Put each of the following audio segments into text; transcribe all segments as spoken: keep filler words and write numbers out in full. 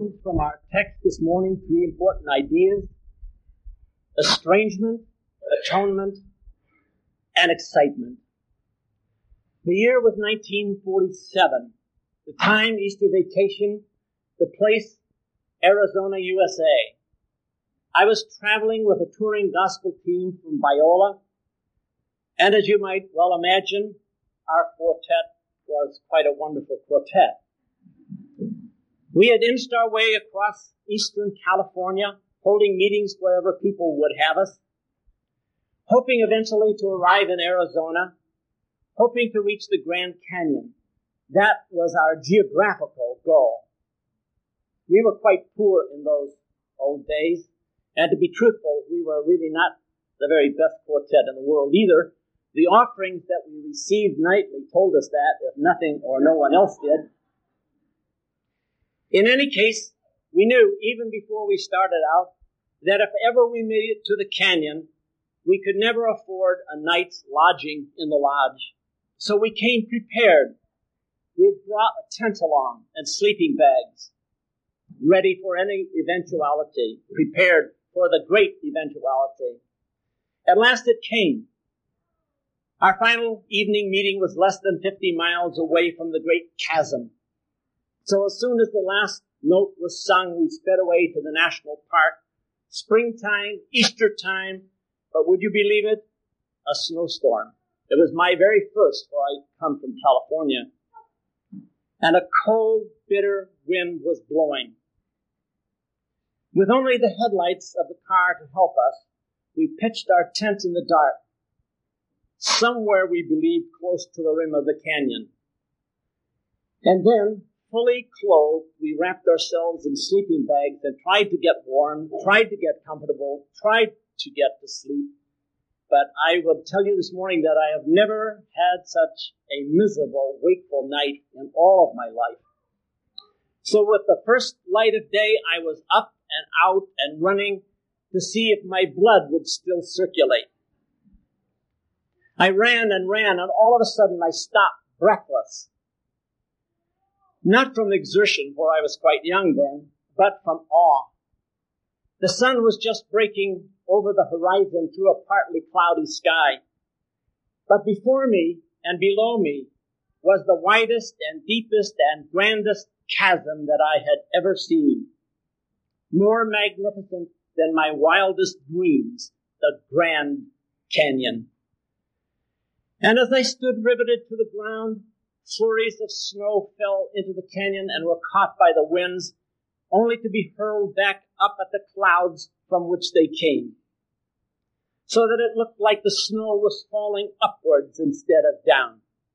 From our text this morning, three important ideas: estrangement, atonement, and excitement. The year was nineteen forty-seven. The time, Easter vacation. The place, Arizona, U S A. I was traveling with a touring gospel team from Biola, and as you might well imagine, our quartet was quite a wonderful quartet. We had inched our way across eastern California, holding meetings wherever people would have us, hoping eventually to arrive in Arizona, hoping to reach the Grand Canyon. That was our geographical goal. We were quite poor in those old days, and to be truthful, we were really not the very best quartet in the world either. The offerings that we received nightly told us that, if nothing or no one else did. In any case, we knew, even before we started out, that if ever we made it to the canyon, we could never afford a night's lodging in the lodge. So we came prepared. We had brought a tent along and sleeping bags, ready for any eventuality, prepared for the great eventuality. At last it came. Our final evening meeting was less than fifty miles away from the great chasm. So as soon as the last note was sung, we sped away to the national park. Springtime, Easter time, but would you believe it? A snowstorm. It was my very first, for I come from California. And a cold, bitter wind was blowing. With only the headlights of the car to help us, we pitched our tent in the dark, somewhere we believed close to the rim of the canyon. And then, fully clothed, we wrapped ourselves in sleeping bags and tried to get warm, tried to get comfortable, tried to get to sleep. But I will tell you this morning that I have never had such a miserable, wakeful night in all of my life. So with the first light of day, I was up and out and running to see if my blood would still circulate. I ran and ran, and all of a sudden I stopped, breathless. Not from exertion, for I was quite young then, but from awe. The sun was just breaking over the horizon through a partly cloudy sky. But before me and below me was the widest and deepest and grandest chasm that I had ever seen. More magnificent than my wildest dreams, the Grand Canyon. And as I stood riveted to the ground, flurries of snow fell into the canyon and were caught by the winds, only to be hurled back up at the clouds from which they came, so that it looked like the snow was falling upwards instead of down.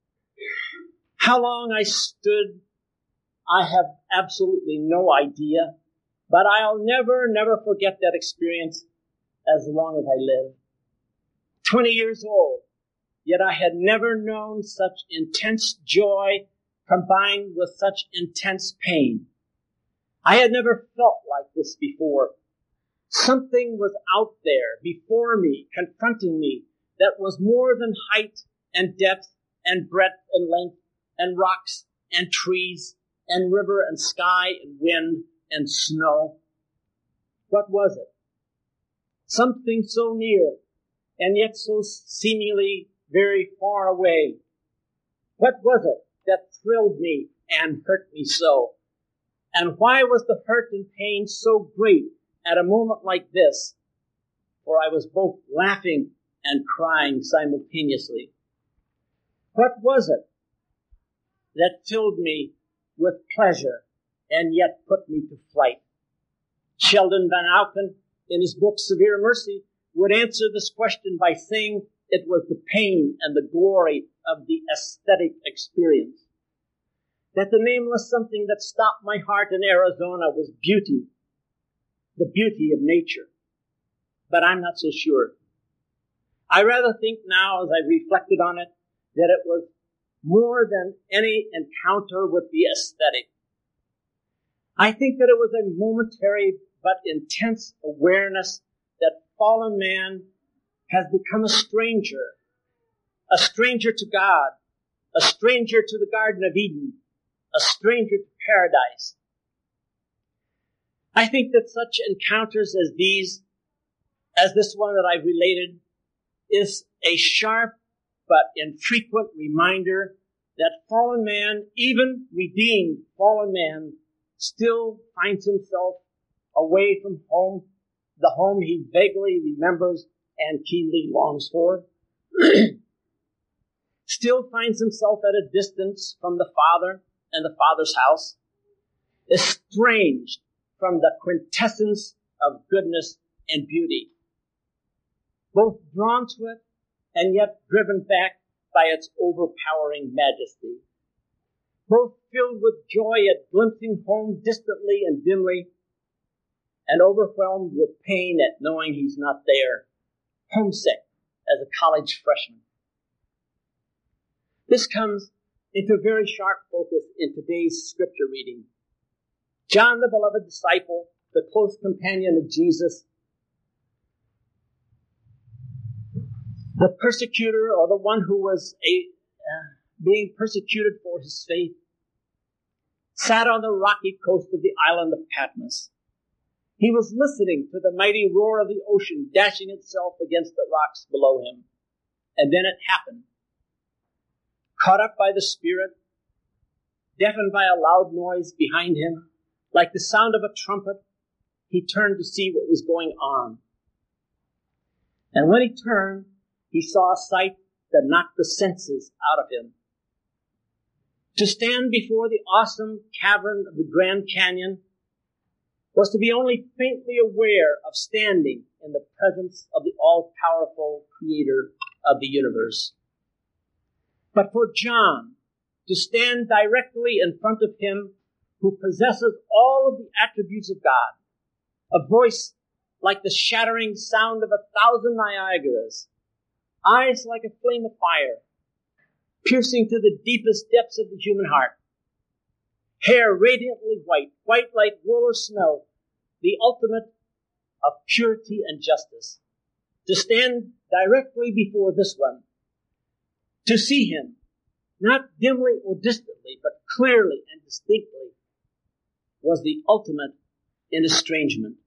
How long I stood, I have absolutely no idea, but I'll never, never forget that experience as long as I live. Twenty years old. Yet I had never known such intense joy combined with such intense pain. I had never felt like this before. Something was out there before me, confronting me, that was more than height and depth and breadth and length and rocks and trees and river and sky and wind and snow. What was it? Something so near and yet so seemingly very far away. What was it that thrilled me and hurt me so? And why was the hurt and pain so great at a moment like this? For I was both laughing and crying simultaneously. What was it that filled me with pleasure and yet put me to flight? Sheldon Van Auken, in his book Severe Mercy, would answer this question by saying it was the pain and the glory of the aesthetic experience. That the nameless something that stopped my heart in Arizona was beauty, the beauty of nature. But I'm not so sure. I rather think now, as I reflected on it, that it was more than any encounter with the aesthetic. I think that it was a momentary but intense awareness that fallen man has become a stranger, a stranger to God, a stranger to the Garden of Eden, a stranger to paradise. I think that such encounters as these, as this one that I've related, is a sharp but infrequent reminder that fallen man, even redeemed fallen man, still finds himself away from home, the home he vaguely remembers and keenly longs for. Still finds himself at a distance from the Father and the Father's house, estranged from the quintessence of goodness and beauty, both drawn to it and yet driven back by its overpowering majesty, both filled with joy at glimpsing home distantly and dimly, and overwhelmed with pain at knowing he's not there, homesick as a college freshman. This comes into very sharp focus in today's scripture reading. John, the beloved disciple, the close companion of Jesus, the persecutor, or the one who was a, uh, being persecuted for his faith, sat on the rocky coast of the island of Patmos. He was listening to the mighty roar of the ocean dashing itself against the rocks below him. And then it happened. Caught up by the Spirit, deafened by a loud noise behind him, like the sound of a trumpet, he turned to see what was going on. And when he turned, he saw a sight that knocked the senses out of him. To stand before the awesome cavern of the Grand Canyon was to be only faintly aware of standing in the presence of the all-powerful creator of the universe. But for John to stand directly in front of him who possesses all of the attributes of God, a voice like the shattering sound of a thousand Niagaras, eyes like a flame of fire, piercing to the deepest depths of the human heart, hair radiantly white, white like wool or snow, the ultimate of purity and justice, to stand directly before this one, to see him, not dimly or distantly, but clearly and distinctly, was the ultimate in estrangement,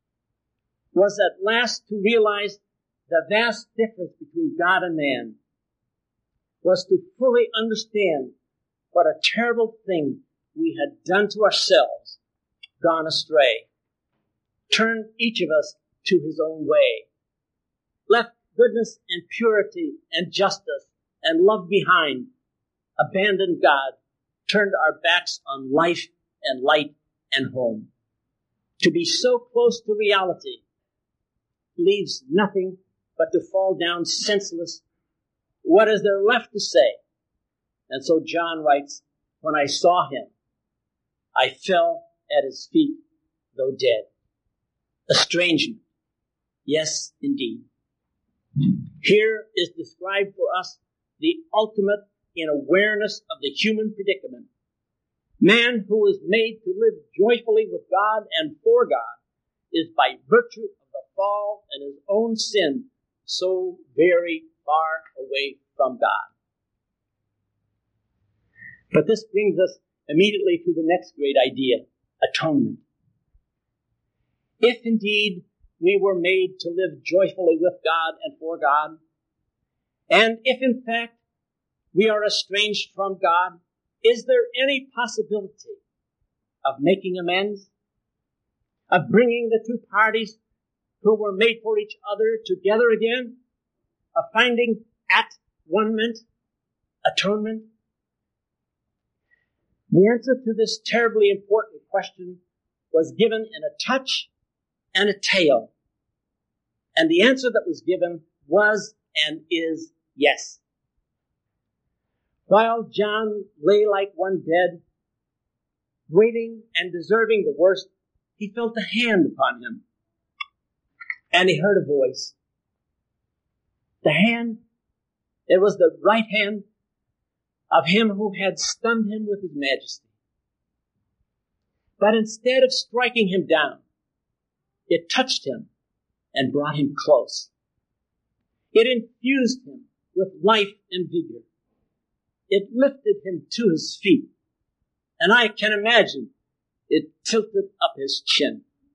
was at last to realize the vast difference between God and man, was to fully understand what a terrible thing we had done to ourselves, gone astray, turned each of us to his own way, left goodness and purity and justice and love behind, abandoned God, turned our backs on life and light and home. To be so close to reality leaves nothing but to fall down senseless. What is there left to say? And so John writes, when I saw him, I fell at his feet, though dead. Estrangement. Yes, indeed. Here is described for us the ultimate in awareness of the human predicament. Man who is made to live joyfully with God and for God is by virtue of the fall and his own sin so very far away from God. But this brings us immediately to the next great idea, atonement. If indeed we were made to live joyfully with God and for God, and if in fact we are estranged from God, is there any possibility of making amends? Of bringing the two parties who were made for each other together again? Of finding at-one-ment, atonement? The answer to this terribly important question was given in a touch and a tale. And the answer that was given was and is yes. While John lay like one dead, waiting and deserving the worst, he felt a hand upon him. And he heard a voice. The hand, it was the right hand of him who had stunned him with his majesty. But instead of striking him down, it touched him and brought him close. It infused him with life and vigor. It lifted him to his feet, and I can imagine it tilted up his chin.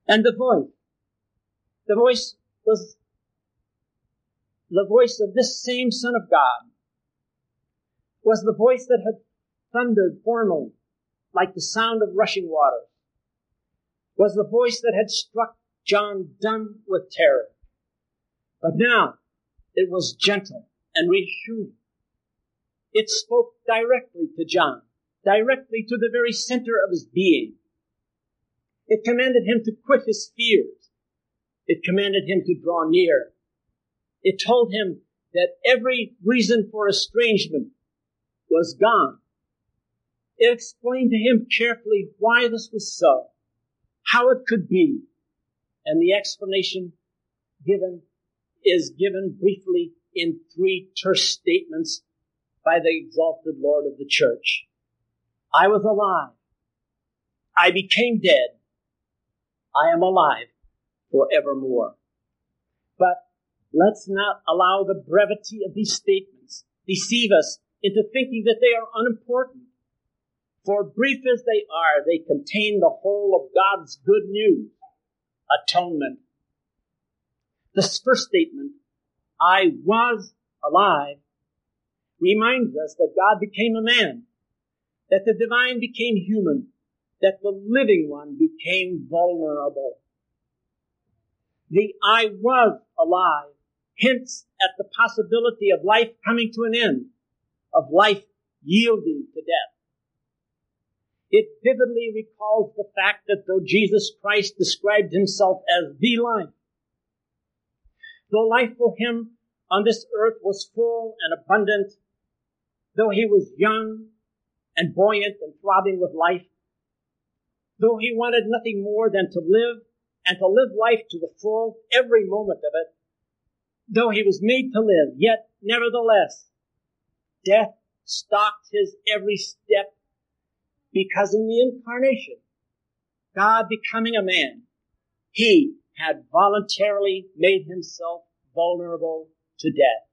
And the voice, the voice was the voice of this same Son of God, was the voice that had thundered formerly like the sound of rushing water, was the voice that had struck John dumb with terror. But now it was gentle and reassuring. It spoke directly to John, directly to the very center of his being. It commanded him to quit his fears. It commanded him to draw near. It told him that every reason for estrangement was gone. It explained to him carefully why this was so, how it could be, and the explanation given is given briefly in three terse statements by the exalted Lord of the church. I was alive. I became dead. I am alive forevermore. But let's not allow the brevity of these statements deceive us into thinking that they are unimportant. For brief as they are, they contain the whole of God's good news, atonement. This first statement, I was alive, reminds us that God became a man, that the divine became human, that the living one became vulnerable. The I was alive hints at the possibility of life coming to an end, of life yielding to death. It vividly recalls the fact that though Jesus Christ described himself as the life, though life for him on this earth was full and abundant, though he was young and buoyant and throbbing with life, though he wanted nothing more than to live and to live life to the full, every moment of it, though he was made to live, yet nevertheless, death stalked his every step, because in the incarnation, God becoming a man, he had voluntarily made himself vulnerable to death.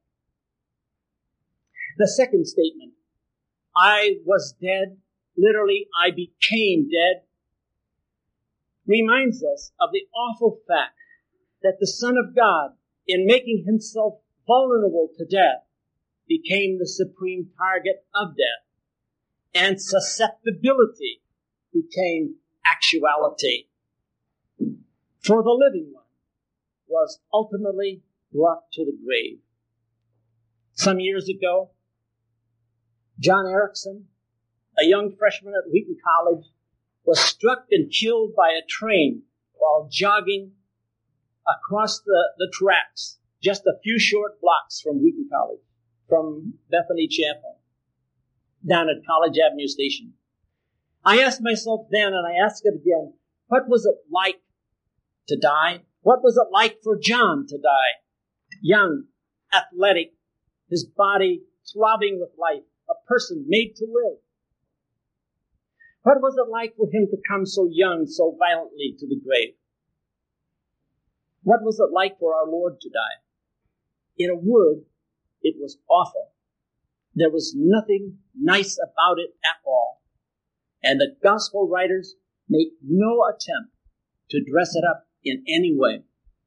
The second statement, I was dead, literally, I became dead, reminds us of the awful fact that the Son of God, in making himself vulnerable to death, became the supreme target of death, and susceptibility became actuality. For the living one was ultimately brought to the grave. Some years ago, John Erickson, a young freshman at Wheaton College, was struck and killed by a train while jogging across the, the tracks, just a few short blocks from Wheaton College, from Bethany Chapel, down at College Avenue Station. I asked myself then, and I ask it again, what was it like to die? What was it like for John to die? Young, athletic, his body throbbing with life, a person made to live. What was it like for him to come so young, so violently to the grave? What was it like for our Lord to die? In a word, it was awful. There was nothing nice about it at all. And the gospel writers make no attempt to dress it up in any way.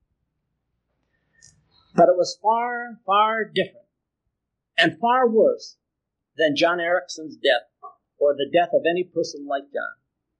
But it was far, far different and far worse than John Erickson's death or the death of any person like John.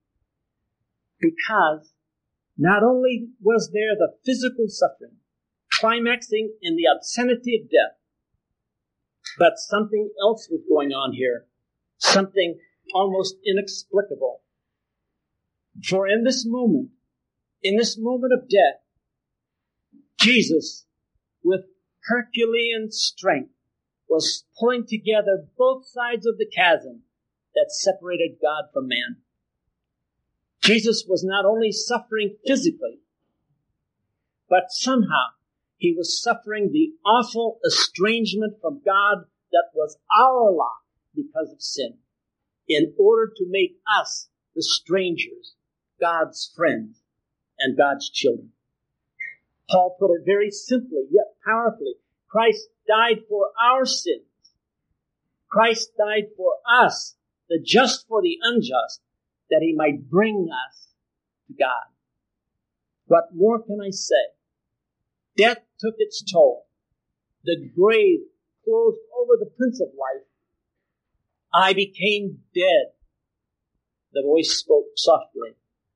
Because not only was there the physical suffering climaxing in the obscenity of death, but something else was going on here, something almost inexplicable. For in this moment, in this moment of death, Jesus, with Herculean strength, was pulling together both sides of the chasm that separated God from man. Jesus was not only suffering physically, but somehow he was suffering the awful estrangement from God that was our lot because of sin, in order to make us, the strangers, God's friends and God's children. Paul put it very simply, yet powerfully. Christ died for our sins. Christ died for us, the just for the unjust, that he might bring us to God. What more can I say? Death took its toll. The grave closed over the Prince of Life. I became dead. The voice spoke softly.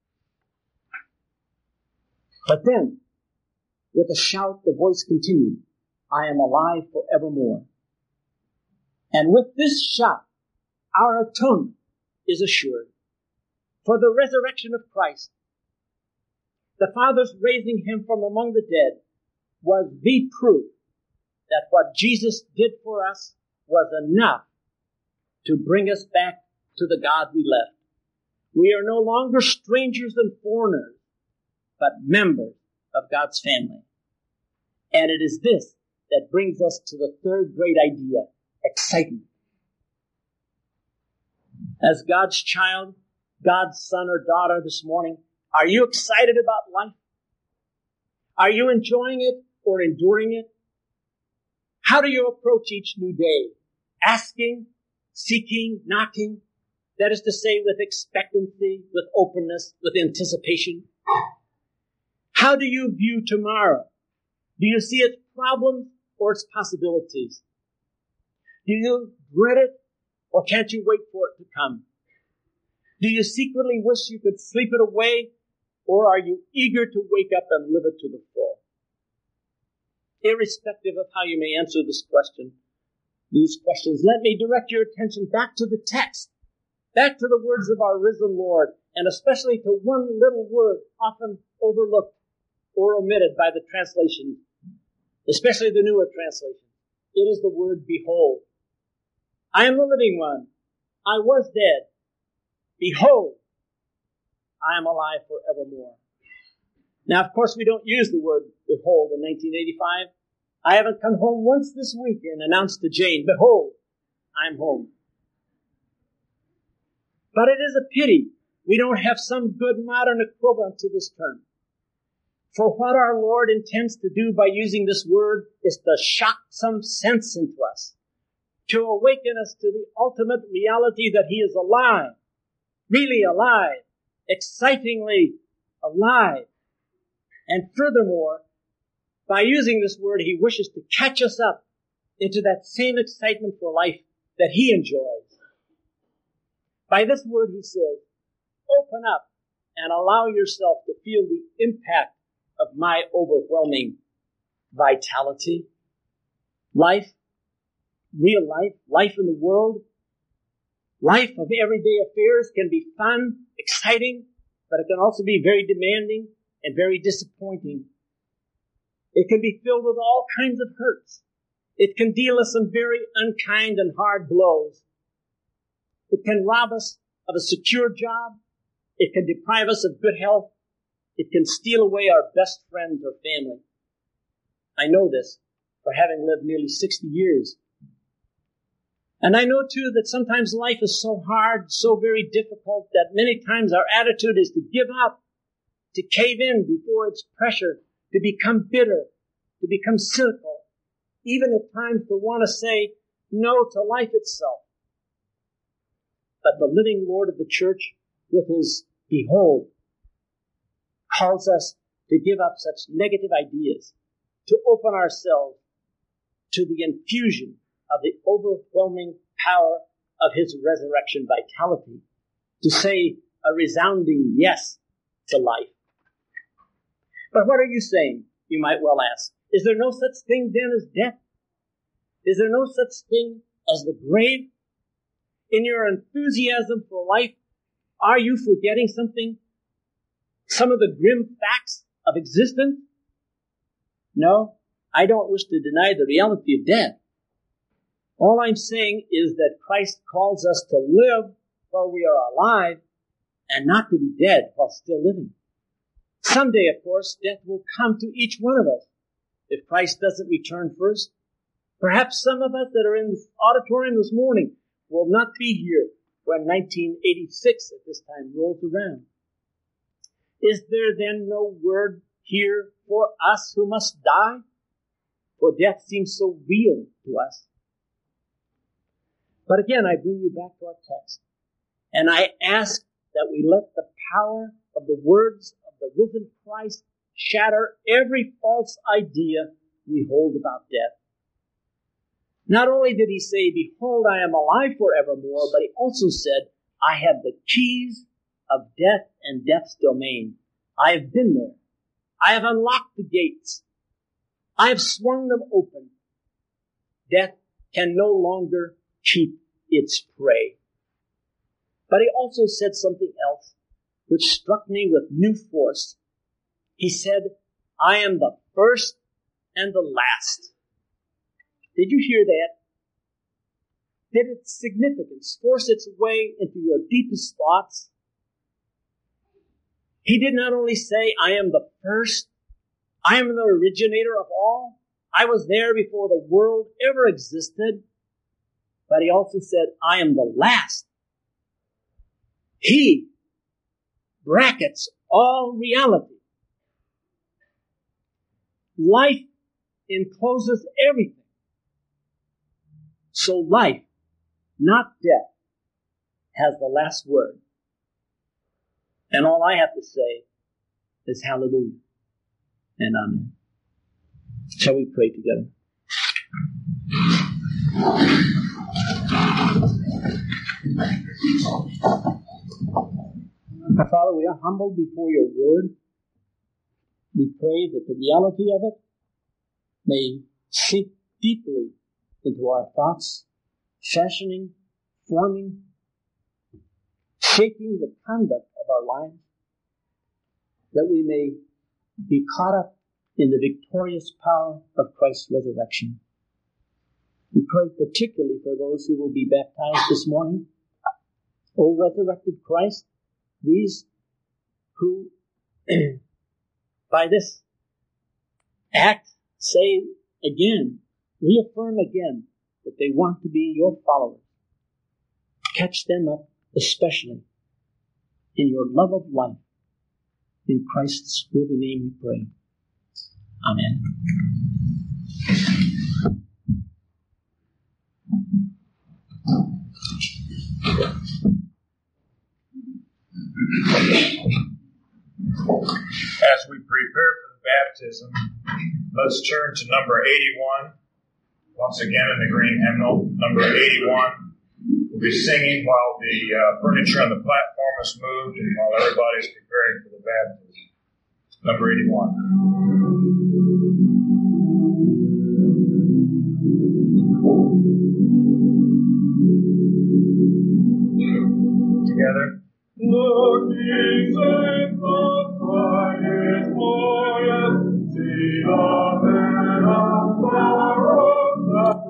But then, with a shout, the voice continued, I am alive forevermore. And with this shout, our atonement is assured. For the resurrection of Christ, the Father's raising him from among the dead, was the proof that what Jesus did for us was enough to bring us back to the God we left. We are no longer strangers and foreigners, but members of God's family. And it is this that brings us to the third great idea, excitement. As God's child, God's son or daughter this morning, are you excited about life? Are you enjoying it or enduring it? How do you approach each new day? Asking, seeking, knocking? That is to say, with expectancy, with openness, with anticipation. How do you view tomorrow? Do you see its problems or its possibilities? Do you dread it or can't you wait for it to come? Do you secretly wish you could sleep it away, or are you eager to wake up and live it to the full? Irrespective of how you may answer this question, these questions, let me direct your attention back to the text, back to the words of our risen Lord, and especially to one little word often overlooked or omitted by the translation, especially the newer translation. It is the word behold. I am the living one. I was dead. Behold, I am alive forevermore. Now, of course, we don't use the word behold in nineteen eighty-five. I haven't come home once this week and announced to Jane, behold, I'm home. But it is a pity we don't have some good modern equivalent to this term. For what our Lord intends to do by using this word is to shock some sense into us, to awaken us to the ultimate reality that He is alive, really alive, excitingly alive. And furthermore, by using this word, He wishes to catch us up into that same excitement for life that He enjoys. By this word, He says, open up and allow yourself to feel the impact of my overwhelming vitality. Life, real life, life in the world, life of everyday affairs can be fun, exciting, but it can also be very demanding and very disappointing. It can be filled with all kinds of hurts. It can deal us some very unkind and hard blows. It can rob us of a secure job. It can deprive us of good health. It can steal away our best friends or family. I know this for having lived nearly sixty years. And I know too that sometimes life is so hard, so very difficult, that many times our attitude is to give up, to cave in before its pressure, to become bitter, to become cynical, even at times to want to say no to life itself. But the living Lord of the church, with His behold, calls us to give up such negative ideas, to open ourselves to the infusion of the overwhelming power of His resurrection vitality, to say a resounding yes to life. But what are you saying, you might well ask? Is there no such thing then as death? Is there no such thing as the grave? In your enthusiasm for life, are you forgetting something? Some of the grim facts of existence? No, I don't wish to deny the reality of death. All I'm saying is that Christ calls us to live while we are alive and not to be dead while still living. Someday, of course, death will come to each one of us if Christ doesn't return first. Perhaps some of us that are in this auditorium this morning will not be here when nineteen eighty-six at this time rolls around. Is there then no word here for us who must die? For death seems so real to us. But again, I bring you back to our text, and I ask that we let the power of the words of the risen Christ shatter every false idea we hold about death. Not only did he say, behold, I am alive forevermore, but he also said, I have the keys of death and death's domain. I have been there. I have unlocked the gates. I have swung them open. Death can no longer keep its prey. But he also said something else which struck me with new force. He said, I am the first and the last. Did you hear that? Did its significance force its way into your deepest thoughts? He did not only say, I am the first, I am the originator of all, I was there before the world ever existed, but he also said, I am the last. He brackets all reality. Life encloses everything. So life, not death, has the last word. And all I have to say is hallelujah and amen. Shall we pray together? Our Father, we are humbled before your word. We pray that the reality of it may sink deeply into our thoughts, fashioning, forming, shaping the conduct of our lives, that we may be caught up in the victorious power of Christ's resurrection. We pray particularly for those who will be baptized this morning. O resurrected Christ, these who by this act say again, reaffirm again that they want to be your followers. Catch them up especially in your love of life. In Christ's worthy name we pray. Amen. As we prepare for the baptism, let's turn to number eighty-one. Once again in the green hymnal, number eighty-one. We'll be singing while the uh, furniture on the platform is moved and while everybody's preparing for the baptism. Number eighty-one. Together. The kings and the fire is glorious. See the men of sorrow.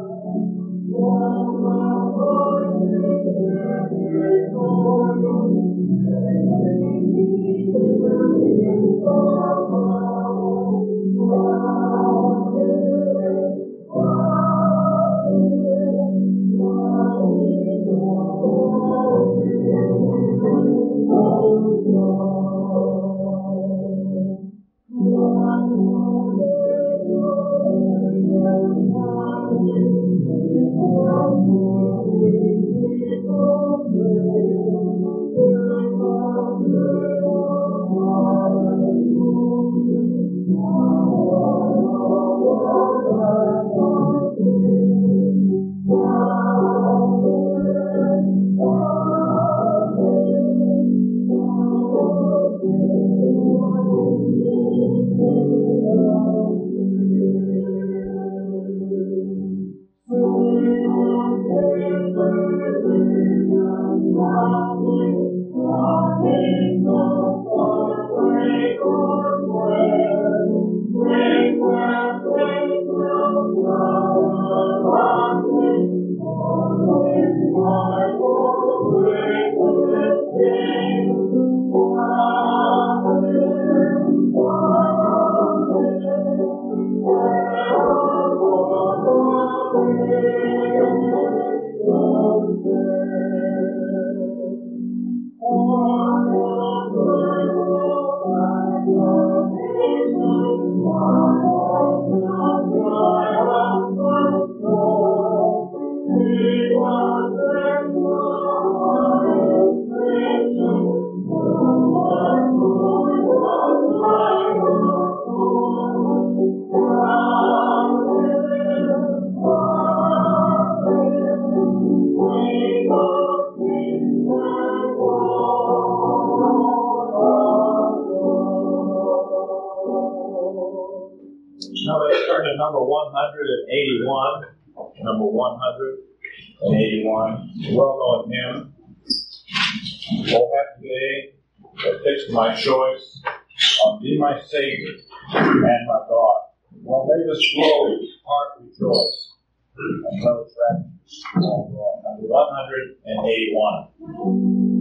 number one hundred eighty-one. Number one hundred eighty-one. Well-known hymn. Oh, happy day that fixed my choice on thee, my Savior and my God. Well, may this glory heart rejoice. And tell its raptures all wrong. Number one hundred eighty-one.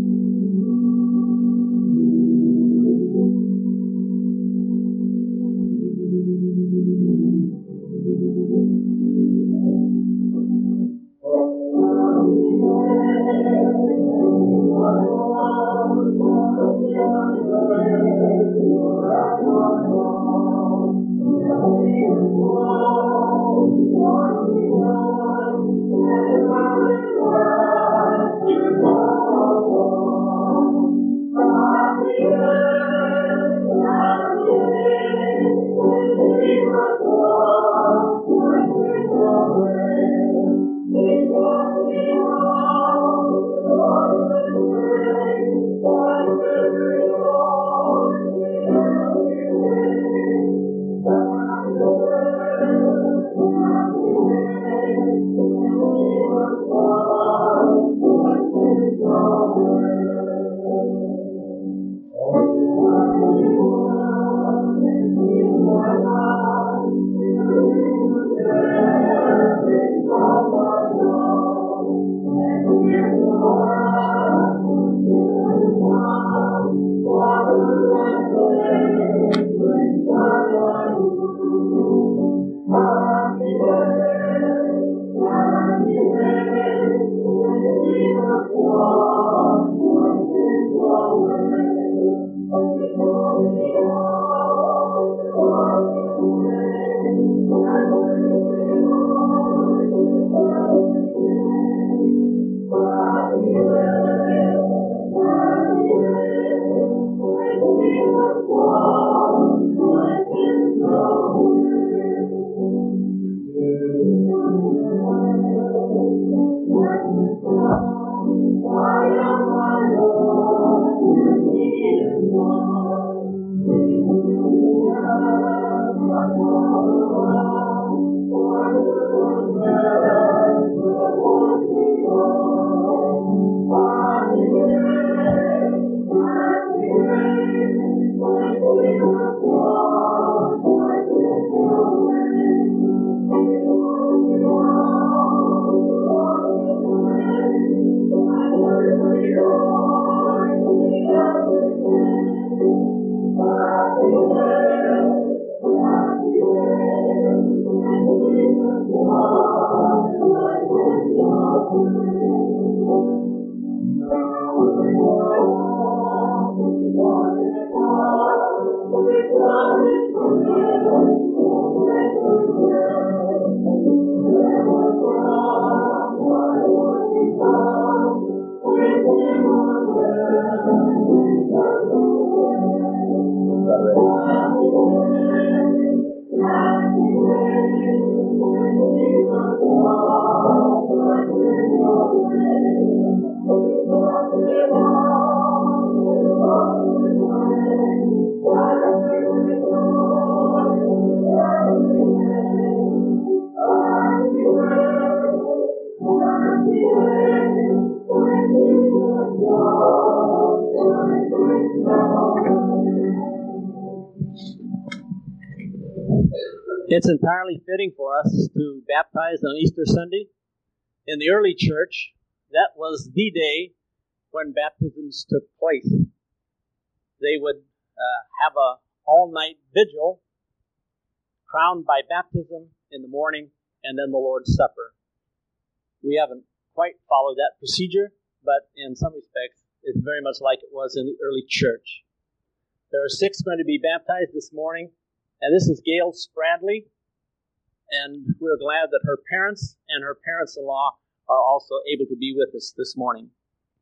It's entirely fitting for us to baptize on Easter Sunday. In the early church, that was the day when baptisms took place. They would uh, have a all-night vigil, crowned by baptism in the morning, and then the Lord's Supper. We haven't quite followed that procedure, but in some respects, it's very much like it was in the early church. There are six going to be baptized this morning, and this is Gail Spradley, and we're glad that her parents and her parents-in-law are also able to be with us this morning.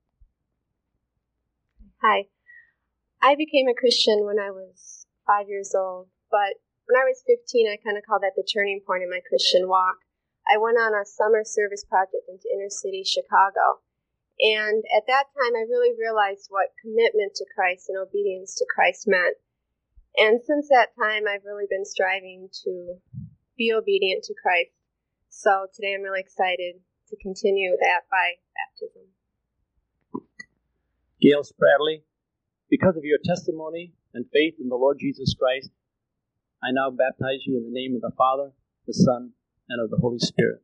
Hi. I became a Christian when I was five years old, but when I was fifteen, I kind of call that the turning point in my Christian walk. I went on a summer service project into inner city Chicago, and at that time, I really realized what commitment to Christ and obedience to Christ meant. And since that time, I've really been striving to be obedient to Christ. So today I'm really excited to continue that by baptism. Gail Spradley, because of your testimony and faith in the Lord Jesus Christ, I now baptize you in the name of the Father, the Son, and of the Holy Spirit.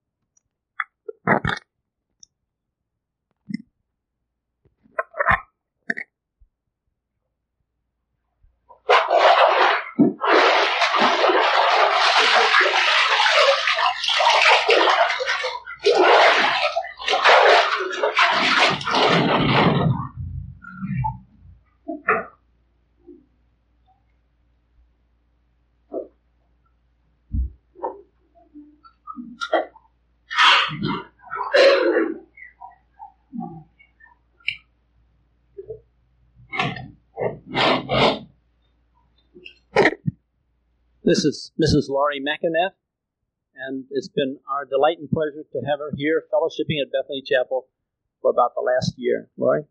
This is Missus Laurie McAneff, and it's been our delight and pleasure to have her here fellowshipping at Bethany Chapel for about the last year. Laurie?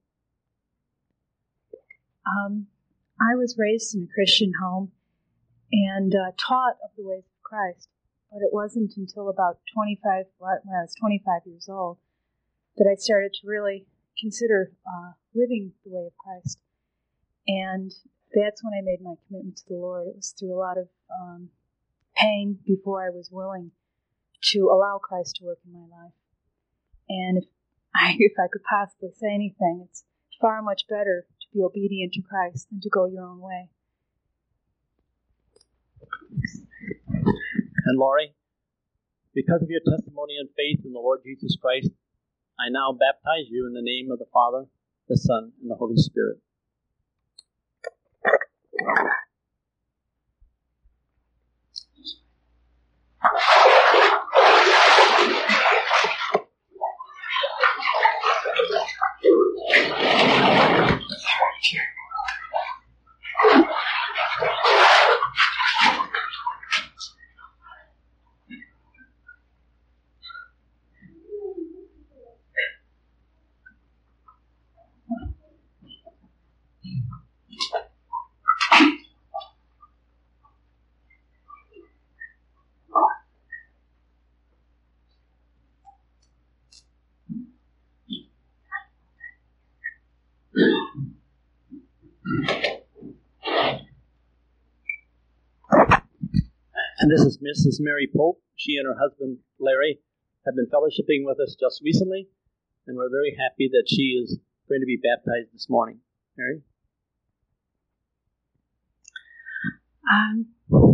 Um, I was raised in a Christian home and uh, taught of the ways of Christ, but it wasn't until about twenty-five, when I was twenty-five years old, that I started to really consider uh, living the way of Christ. And that's when I made my commitment to the Lord. It was through a lot of um, pain before I was willing to allow Christ to work in my life. And if I, if I could possibly say anything, it's far much better to be obedient to Christ than to go your own way. And Laurie, because of your testimony and faith in the Lord Jesus Christ, I now baptize you in the name of the Father, the Son, and the Holy Spirit. And this is Missus Mary Pope. She and her husband, Larry, have been fellowshipping with us just recently, and we're very happy that she is going to be baptized this morning. Mary? Um,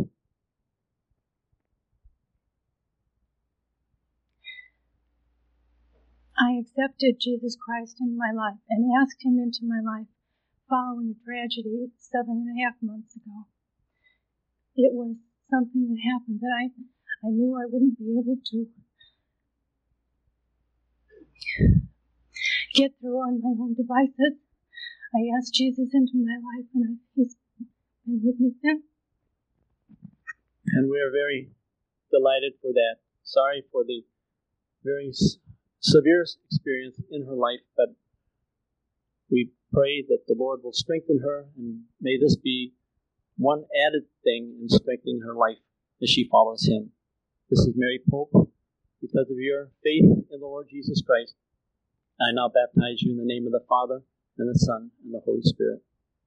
I accepted Jesus Christ in my life and asked him into my life following a tragedy seven and a half months ago. It was something that happened that I, I knew I wouldn't be able to get through on my own devices. I asked Jesus into my life, and I, he's been with me since. And we are very delighted for that. Sorry for the very s- severe experience in her life, but we pray that the Lord will strengthen her, and may this be one added thing in strengthening her life as she follows him. This is Mary Pope. Because of your faith in the Lord Jesus Christ, I now baptize you in the name of the Father, and the Son, and the Holy Spirit.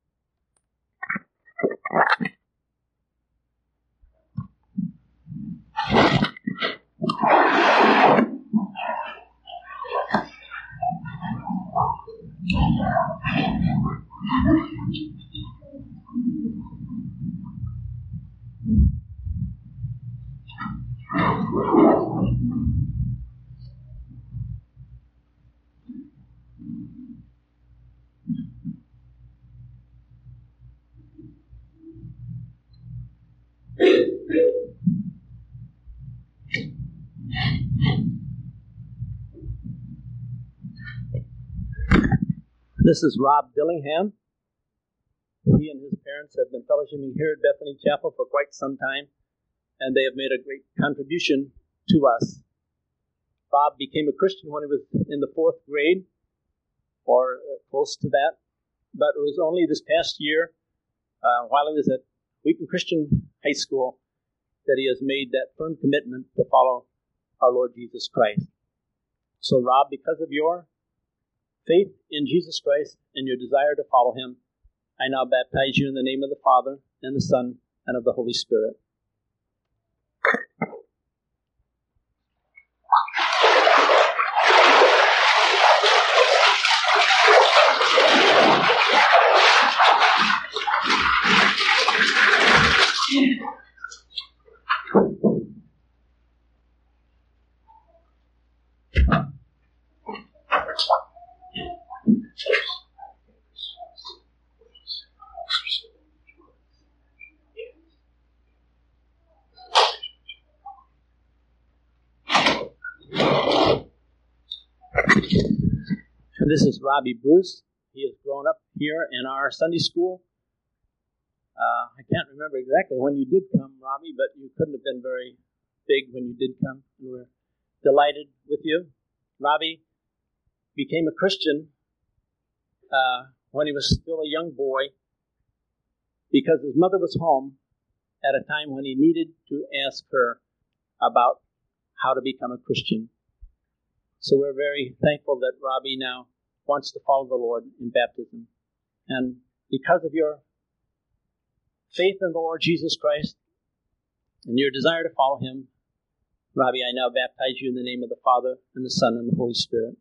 This is Rob Dillingham. He and his parents have been fellowshipping here at Bethany Chapel for quite some time, and they have made a great contribution to us. Bob became a Christian when he was in the fourth grade, or close to that, but it was only this past year, uh, while he was at Wheaton Christian High School, that he has made that firm commitment to follow our Lord Jesus Christ. So, Rob, because of your faith in Jesus Christ and your desire to follow him, I now baptize you in the name of the Father, and the Son, and of the Holy Spirit. This is Robbie Bruce. He has grown up here in our Sunday school. Uh, I can't remember exactly when you did come, Robbie, but you couldn't have been very big when you did come. We were delighted with you. Robbie became a Christian uh, when he was still a young boy because his mother was home at a time when he needed to ask her about how to become a Christian. So we're very thankful that Robbie now wants to follow the Lord in baptism. And because of your faith in the Lord Jesus Christ and your desire to follow him, Robbie, I now baptize you in the name of the Father, and the Son, and the Holy Spirit.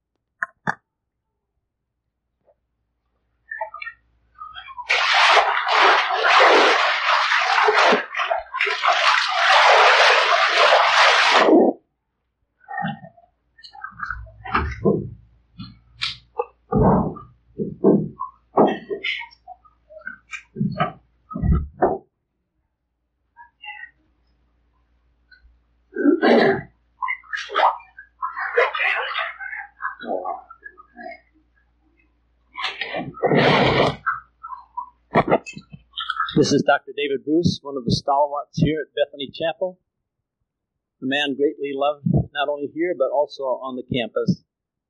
This is Doctor David Bruce, one of the stalwarts here at Bethany Chapel, a man greatly loved not only here but also on the campus.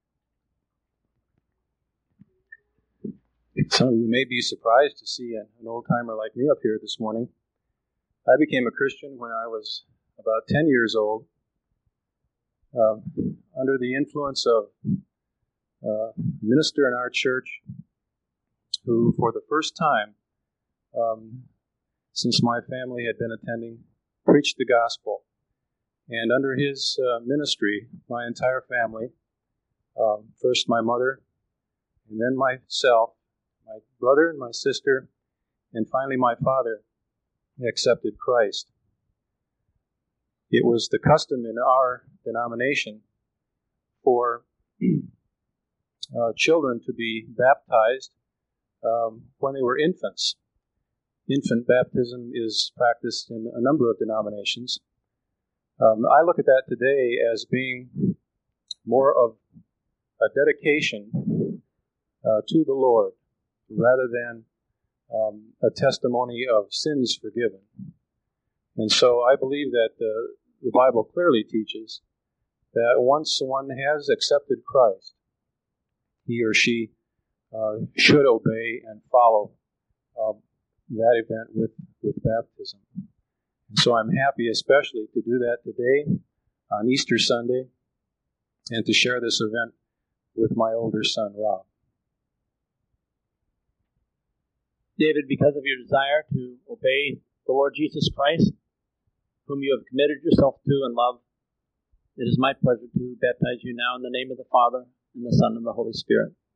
Some of you may be surprised to see an old-timer like me up here this morning. I became a Christian when I was about ten years old, uh, under the influence of uh, a minister in our church who, for the first time, um, since my family had been attending, preached the gospel. And under his uh, ministry, my entire family, um, first my mother, and then myself, my brother and my sister, and finally my father, accepted Christ. It was the custom in our denomination for uh, children to be baptized um, when they were infants. Infant baptism is practiced in a number of denominations. Um, I look at that today as being more of a dedication uh, to the Lord rather than um, a testimony of sins forgiven. And so I believe that uh, the Bible clearly teaches that once one has accepted Christ, he or she uh, should obey and follow uh, that event with, with baptism. And so I'm happy especially to do that today on Easter Sunday and to share this event with my older son, Rob. David, because of your desire to obey the Lord Jesus Christ, whom you have committed yourself to and love, it is my pleasure to baptize you now in the name of the Father, and the Son, and the Holy Spirit.